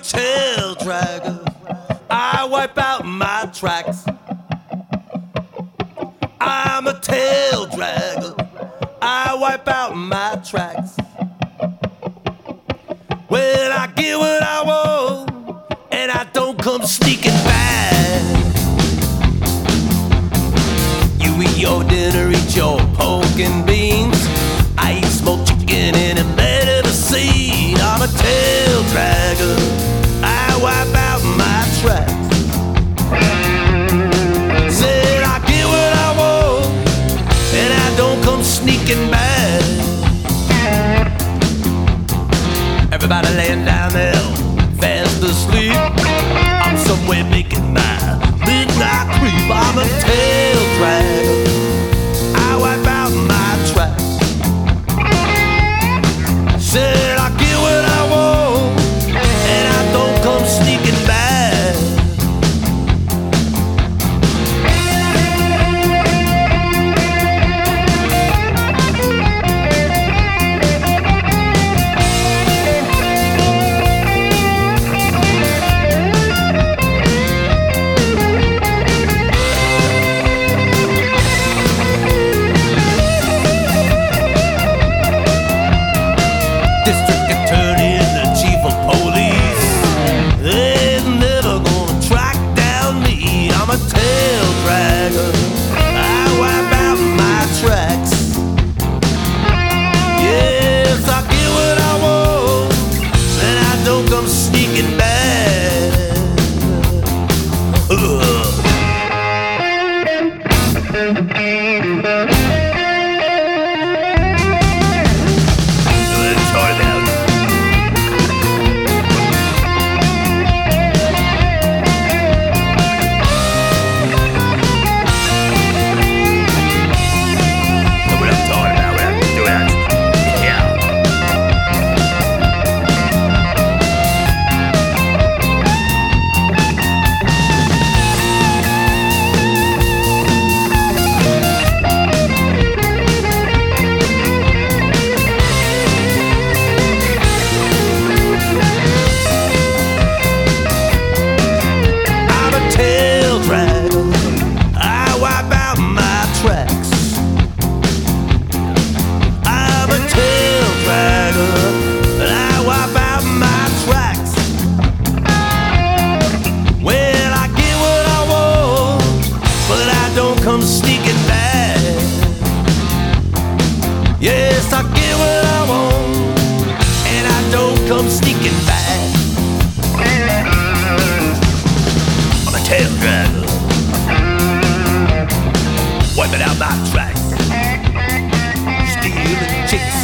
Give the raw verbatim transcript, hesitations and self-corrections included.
tail dragger. I wipe out my tracks. I'm a tail dragger. I wipe out my tracks. Well, I get what I want, and I don't come sneaking back. You eat your dinner, eat your pork and beans. I eat smoked chicken in a bed of a seed. I'm a tail dragger. I wipe out my tracks. Said I get what I want, and I don't come sneaking back. Everybody laying down there, fast asleep. I'm somewhere making my midnight creep. I'm a tail dragger. I wipe out my tracks. Said I get what I want, and I don't come sneaking back. District attorney and the chief of police, they're never gonna track down me. I'm a tail dragger. I wipe out my tracks. Yes, I get what I want, and I don't come sneaking back. Ugh. Come sneaking back. Yes, I get what I want, and I don't come sneaking back. I'm a tail dragger, wiping out my tracks, stealing chicks